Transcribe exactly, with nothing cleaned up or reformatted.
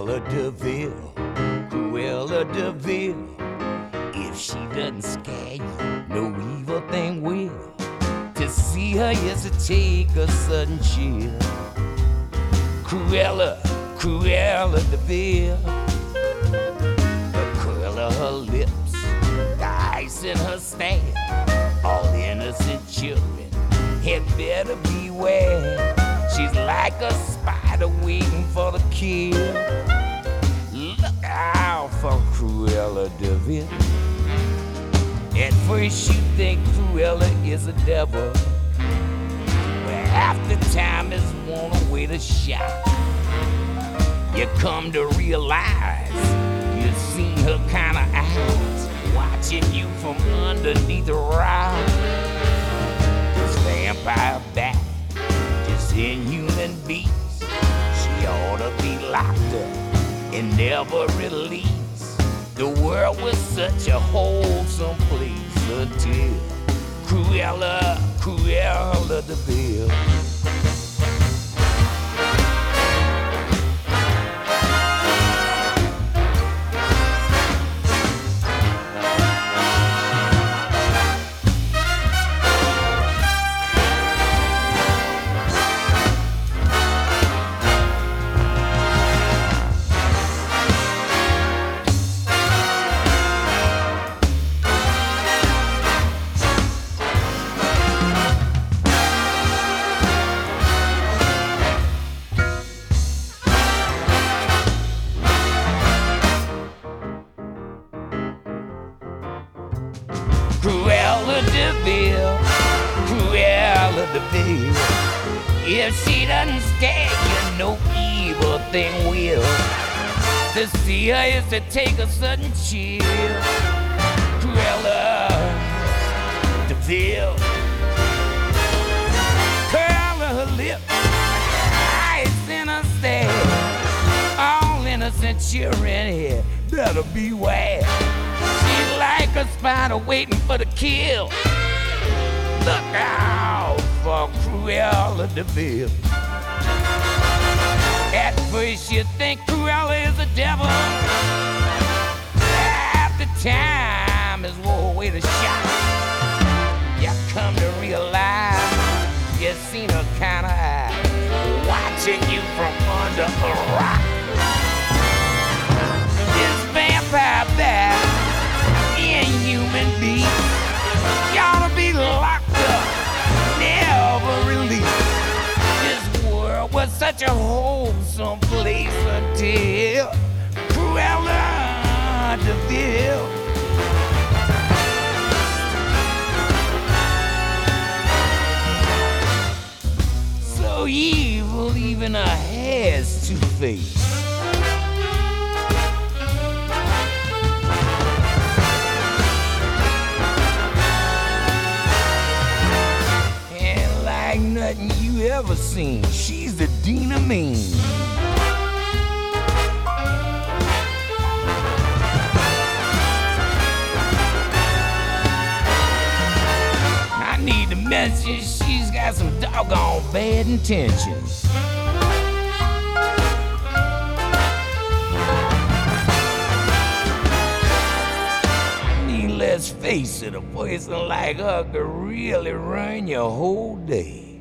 Cruella de Vil, Cruella de Vil. If she doesn't scare you, no evil thing will. To see her is to take a sudden chill. Cruella, Cruella de Vil. The curl of her lips, the ice in her stare. All innocent children had better beware. She's like a spider waiting for the kill. Look out for Cruella de Vil. At first you think Cruella is a devil, but half the time is one way to shout. You come to realize you've seen her kind of eyes watching you from underneath the rock. This vampire bat, this inhuman beast, she ought to be locked up and never released. The world was such a wholesome place until Cruella, Cruella de Vil. Cruella de Vil, Cruella de Vil. If she doesn't scare you, no evil thing will. To see her is to take a sudden chill. Cruella de Vil. Curl of her lip, eyes in her stare. All innocent children here better beware. She's like a spider waiting for the kill. Look out for Cruella de Vil. At first you think Cruella is a devil. Half the time is one way to shout. You come to realize you've seen her kind of eyes watching you from under a rock. This vampire bat, inhuman beast, you ought to be locked up, never released. This world was such a wholesome place until Cruella de Vil. So evil, even her hair's two-faced. Nothing you ever seen. She's the Dean of Mean. I need to mention she's got some doggone bad intentions. I mean, let's face it, a person like her could really ruin your whole day.